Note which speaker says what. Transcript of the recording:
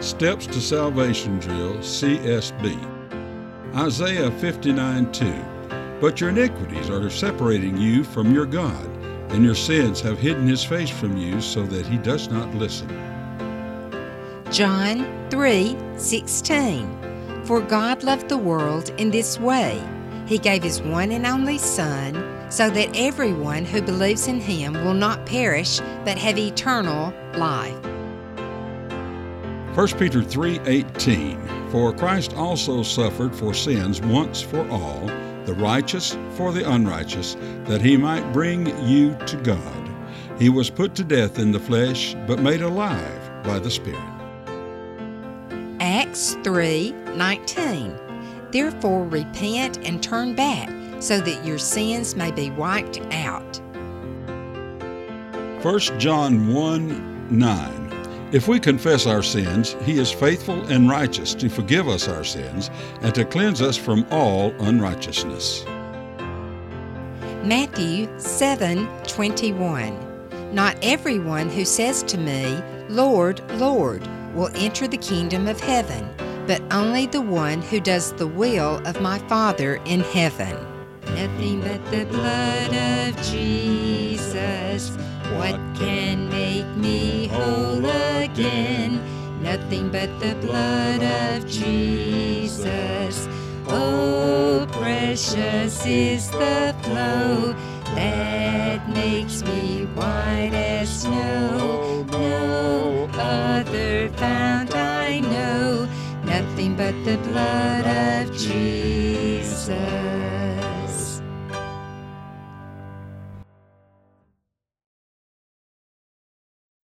Speaker 1: Steps to Salvation Drill, CSB. Isaiah 59:2. But your iniquities are separating you from your God, and your sins have hidden his face from you so that he does not listen.
Speaker 2: John 3:16. For God loved the world in this way. He gave his one and only Son, so that everyone who believes in him will not perish, but have eternal life.
Speaker 1: 1 Peter 3:18. For Christ also suffered for sins once for all, the righteous for the unrighteous, that he might bring you to God. He was put to death in the flesh, but made alive by the Spirit.
Speaker 2: Acts 3:19. Therefore repent and turn back, so that your sins may be wiped out.
Speaker 1: 1 John 1:9. If we confess our sins, he is faithful and righteous to forgive us our sins and to cleanse us from all unrighteousness.
Speaker 2: Matthew 7:21. Not everyone who says to me, Lord, Lord, will enter the kingdom of heaven, but only the one who does the will of my Father in heaven. Nothing but the blood of Jesus. What can make me whole again? Nothing but the blood of Jesus. Oh, precious is the flow that makes me white as snow. No other fount I know. Nothing but the blood of Jesus.